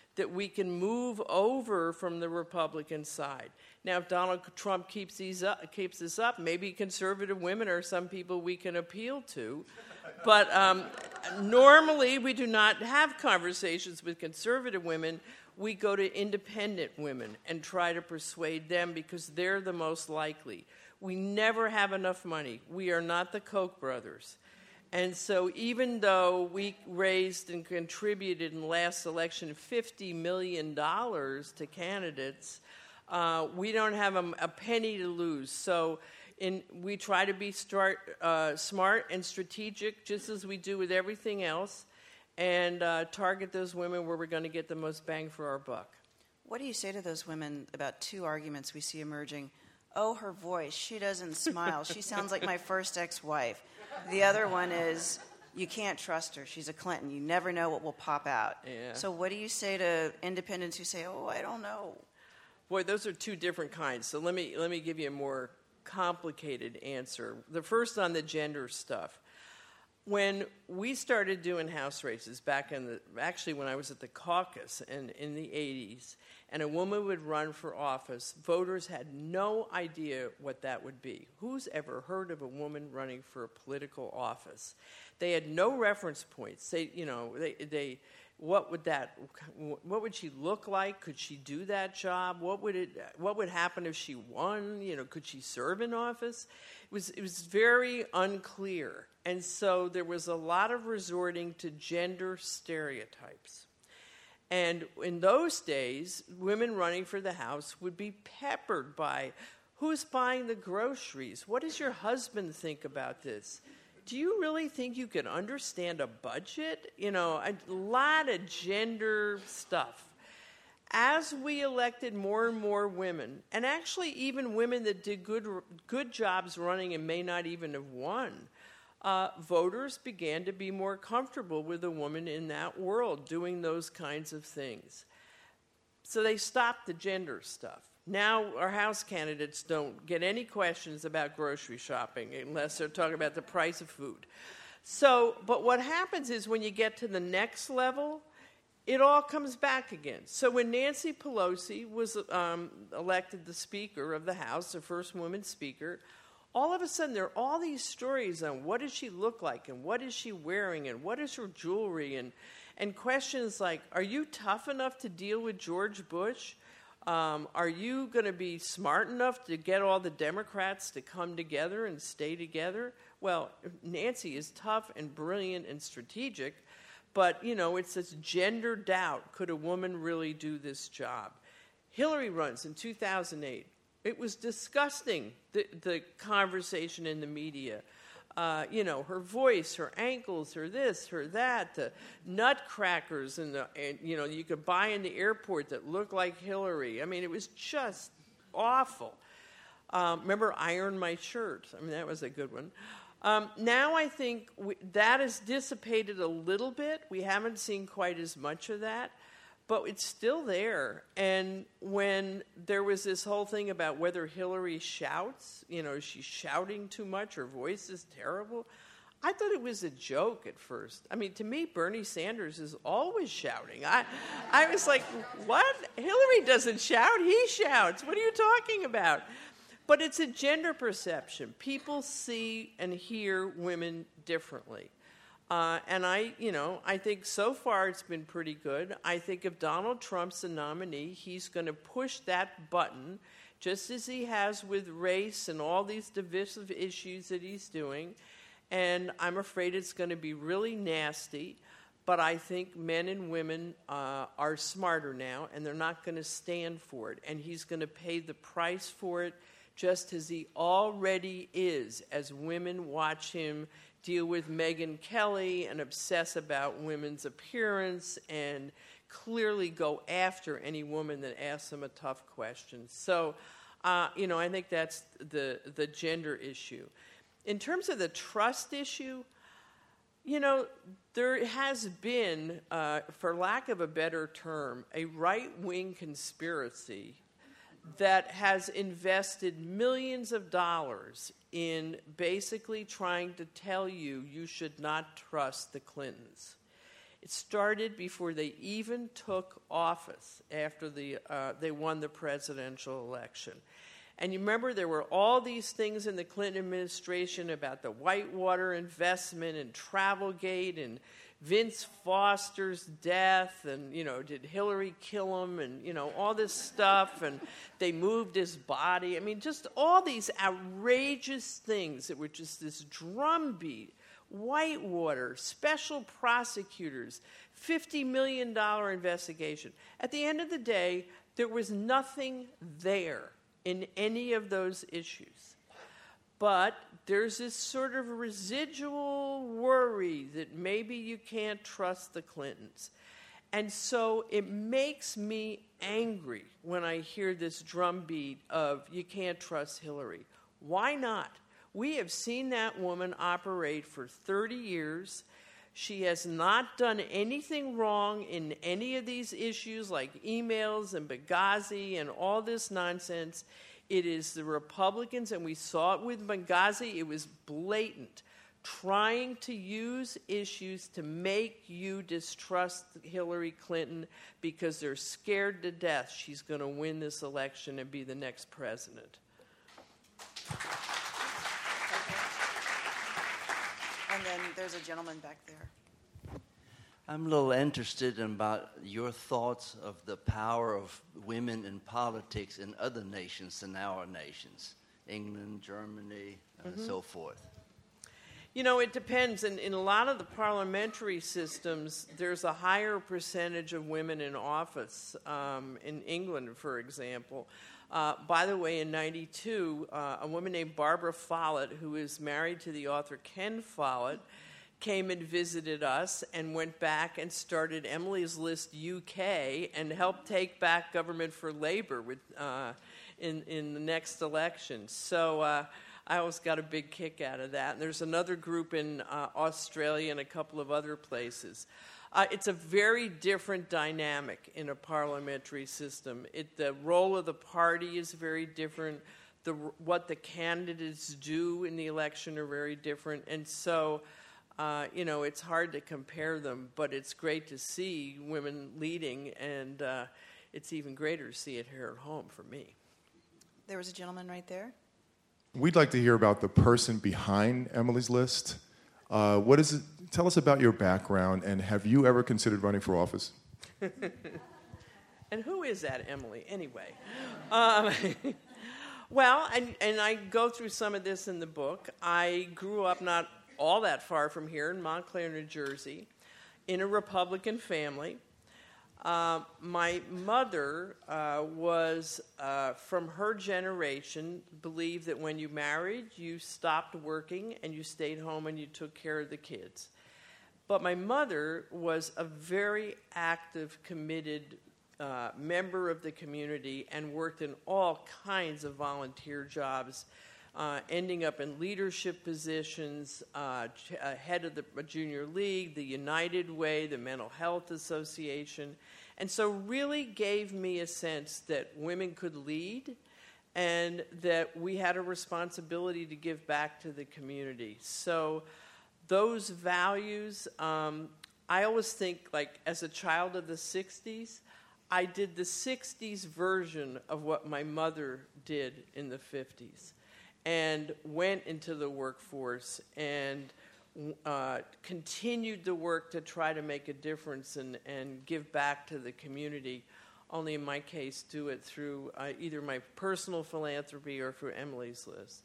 that we can move over from the Republican side. Now, if Donald Trump keeps these up, keeps this up, maybe conservative women are some people we can appeal to. But um, normally we do not have conversations with conservative women. We go to independent women and try to persuade them because they're the most likely. We never have enough money. We are not the Koch brothers. And so even though we raised and contributed in the last election fifty million dollars to candidates, uh, we don't have a, a penny to lose. So in, we try to be start, uh, smart and strategic, just as we do with everything else, and uh, target those women where we're going to get the most bang for our buck. What do you say to those women about two arguments we see emerging? Oh, her voice, she doesn't smile. She sounds like my first ex-wife. The other one is, you can't trust her. She's a Clinton. You never know what will pop out. Yeah. So what do you say to independents who say, oh, I don't know? Boy, those are two different kinds. So let me let me give you a more complicated answer. The first on the gender stuff. When we started doing House races back in the, actually when I was at the caucus in, in the eighties, and a woman would run for office, voters had no idea what that would be. Who's ever heard of a woman running for a political office? They had no reference points. They, you know, they, they, what would that, what would she look like? Could she do that job? What would it, what would happen if she won? You know, could she serve in office? It was, it was very unclear. And so there was a lot of resorting to gender stereotypes. And in those days, women running for the House would be peppered by, who's buying the groceries? What does your husband think about this? Do you really think you can understand a budget? You know, a lot of gender stuff. As we elected more and more women, and actually even women that did good, good jobs running and may not even have won, Uh, voters began to be more comfortable with a woman in that world doing those kinds of things. So they stopped the gender stuff. Now our House candidates don't get any questions about grocery shopping unless they're talking about the price of food. So, but what happens is when you get to the next level, it all comes back again. So when Nancy Pelosi was um, elected the Speaker of the House, the first woman Speaker, all of a sudden, there are all these stories on what does she look like and what is she wearing and what is her jewelry and, and questions like, are you tough enough to deal with George Bush? Um, are you going to be smart enough to get all the Democrats to come together and stay together? Well, Nancy is tough and brilliant and strategic, but, you know, it's this gender doubt. Could a woman really do this job? Hillary runs in two thousand eight. It was disgusting, the, the conversation in the media. Uh, you know, her voice, her ankles, her this, her that, the nutcrackers, and, the, and, you know, you could buy in the airport that looked like Hillary. I mean, it was just awful. Um, remember, Iron My Shirt? I mean, that was a good one. Um, now I think we, that has dissipated a little bit. We haven't seen quite as much of that. But it's still there. And when there was this whole thing about whether Hillary shouts, you know, is she shouting too much? Her voice is terrible. I thought it was a joke at first. I mean, to me, Bernie Sanders is always shouting. I, I was like, what? Hillary doesn't shout. He shouts. What are you talking about? But it's a gender perception. People see and hear women differently. Uh, and I, you know, I think so far it's been pretty good. I think if Donald Trump's the nominee, he's going to push that button, just as he has with race and all these divisive issues that he's doing. And I'm afraid it's going to be really nasty. But I think men and women uh, are smarter now, and they're not going to stand for it. And he's going to pay the price for it, just as he already is, as women watch him deal with Megyn Kelly and obsess about women's appearance and clearly go after any woman that asks them a tough question. So, uh, you know, I think that's the, the gender issue. In terms of the trust issue, you know, there has been, uh, for lack of a better term, a right-wing conspiracy that has invested millions of dollars in basically trying to tell you you should not trust the Clintons. It started before they even took office after the, uh, they won the presidential election. And you remember there were all these things in the Clinton administration about the Whitewater investment and Travelgate and Vince Foster's death and, you know, did Hillary kill him and, you know, all this stuff, and they moved his body. I mean, just all these outrageous things that were just this drumbeat. Whitewater, special prosecutors, fifty million dollars investigation. At the end of the day, there was nothing there in any of those issues. But there's this sort of residual worry that maybe you can't trust the Clintons. And so it makes me angry when I hear this drumbeat of you can't trust Hillary. Why not? We have seen that woman operate for thirty years. She has not done anything wrong in any of these issues like emails and Benghazi and all this nonsense. It is the Republicans, and we saw it with Benghazi, it was blatant, trying to use issues to make you distrust Hillary Clinton because they're scared to death she's going to win this election and be the next president. And then there's a gentleman back there. I'm a little interested in about your thoughts of the power of women in politics in other nations than our nations, England, Germany, and mm-hmm. so forth. You know, it depends. In, in a lot of the parliamentary systems, there's a higher percentage of women in office. Um, in England, for example. Uh, by the way, in ninety-two, uh, a woman named Barbara Follett, who is married to the author Ken Follett, came and visited us and went back and started Emily's List U K and helped take back Government for Labour with, uh, in, in the next election. So uh, I always got a big kick out of that. And there's another group in uh, Australia and a couple of other places. Uh, it's a very different dynamic in a parliamentary system. It, the role of the party is very different. The, what the candidates do in the election are very different. And so, uh, you know, it's hard to compare them, but it's great to see women leading, and uh, it's even greater to see it here at home for me. There was a gentleman right there. We'd like to hear about the person behind Emily's List. Uh, what is it? Tell us about your background, and have you ever considered running for office? And who is that Emily, anyway? Um, well, and, and I go through some of this in the book. I grew up not all that far from here in Montclair, New Jersey, in a Republican family. Uh, my mother uh, was, uh, from her generation, believed that when you married, you stopped working and you stayed home and you took care of the kids. But my mother was a very active, committed uh, member of the community and worked in all kinds of volunteer jobs, uh, ending up in leadership positions, uh, head of the Junior League, the United Way, the Mental Health Association, and so really gave me a sense that women could lead and that we had a responsibility to give back to the community. So those values, um, I always think, like, as a child of the sixties, I did the sixties version of what my mother did in the fifties and went into the workforce and uh, continued the work to try to make a difference and, and give back to the community, only in my case do it through uh, either my personal philanthropy or through Emily's List.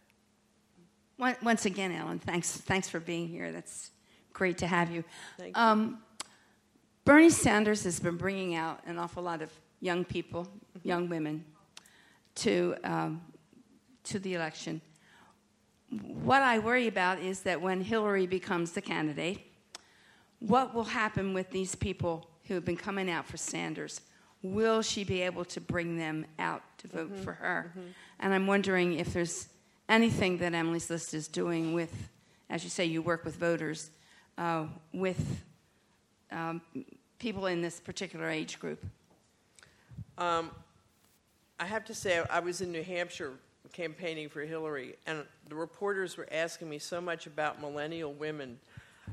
Once again, Ellen, thanks thanks for being here. That's great to have you. Thank you. Um, Bernie Sanders has been bringing out an awful lot of young people, young women, to um, to the election. What I worry about is that when Hillary becomes the candidate, what will happen with these people who have been coming out for Sanders? Will she be able to bring them out to vote mm-hmm. for her? Mm-hmm. And I'm wondering if there's anything that Emily's List is doing with, as you say, you work with voters, uh, with um, people in this particular age group. Um, I have to say, I was in New Hampshire campaigning for Hillary, and the reporters were asking me so much about millennial women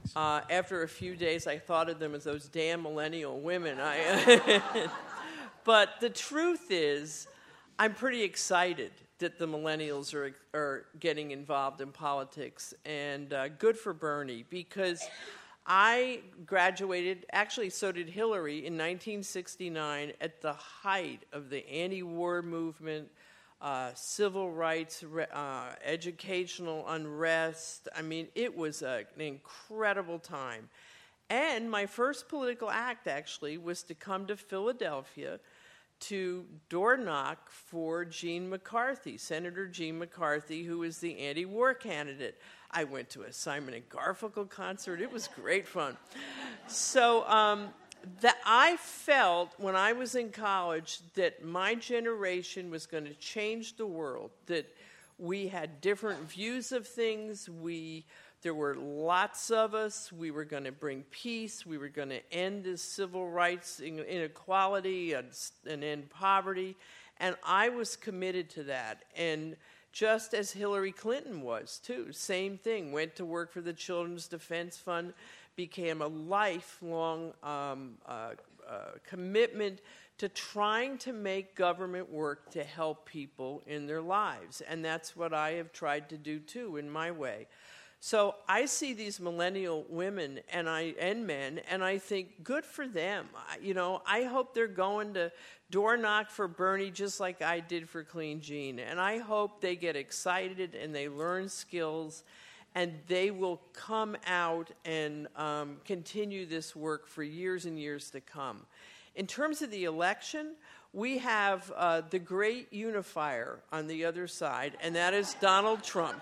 Uh, after a few days, I thought of them as those damn millennial women. I, but the truth is, I'm pretty excited that the millennials are, are getting involved in politics, and uh, good for Bernie, because I graduated, actually so did Hillary, in nineteen sixty-nine at the height of the anti-war movement, uh, civil rights, uh, educational unrest. I mean, it was a, an incredible time. And my first political act, actually, was to come to Philadelphia to door knock for Gene McCarthy, Senator Gene McCarthy, who was the anti-war candidate. I went to a Simon and Garfunkel concert. It was great fun. So um, that I felt when I was in college that my generation was going to change the world, that we had different views of things. We There were lots of us. We were going to bring peace. We were going to end the civil rights inequality and, and end poverty. And I was committed to that. And just as Hillary Clinton was, too. Same thing. Went to work for the Children's Defense Fund, became a lifelong um, uh, uh, commitment to trying to make government work to help people in their lives. And that's what I have tried to do, too, in my way. So I see these millennial women and I and men, and I think, good for them. I, you know, I hope they're going to door knock for Bernie just like I did for Clean Jean. And I hope they get excited and they learn skills, and they will come out and um, continue this work for years and years to come. In terms of the election, we have uh, the great unifier on the other side, and that is Donald Trump.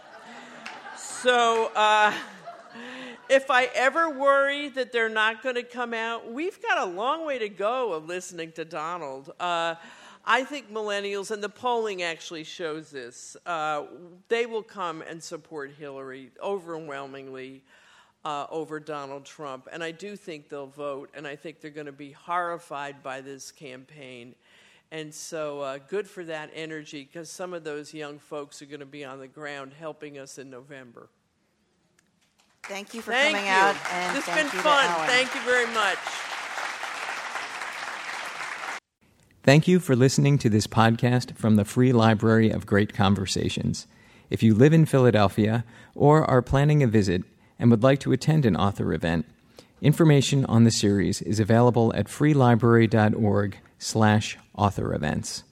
So uh, if I ever worry that they're not going to come out, we've got a long way to go of listening to Donald. Uh, I think millennials, and the polling actually shows this, uh, they will come and support Hillary overwhelmingly uh, over Donald Trump. And I do think they'll vote, and I think they're going to be horrified by this campaign. And so uh, good for that energy, because some of those young folks are going to be on the ground helping us in November. Thank you for thank coming you. out. And this has thank been you fun. To Ellen. Thank you very much. Thank you for listening to this podcast from the Free Library of Great Conversations. If you live in Philadelphia or are planning a visit and would like to attend an author event, information on the series is available at freelibrary dot org slash author events.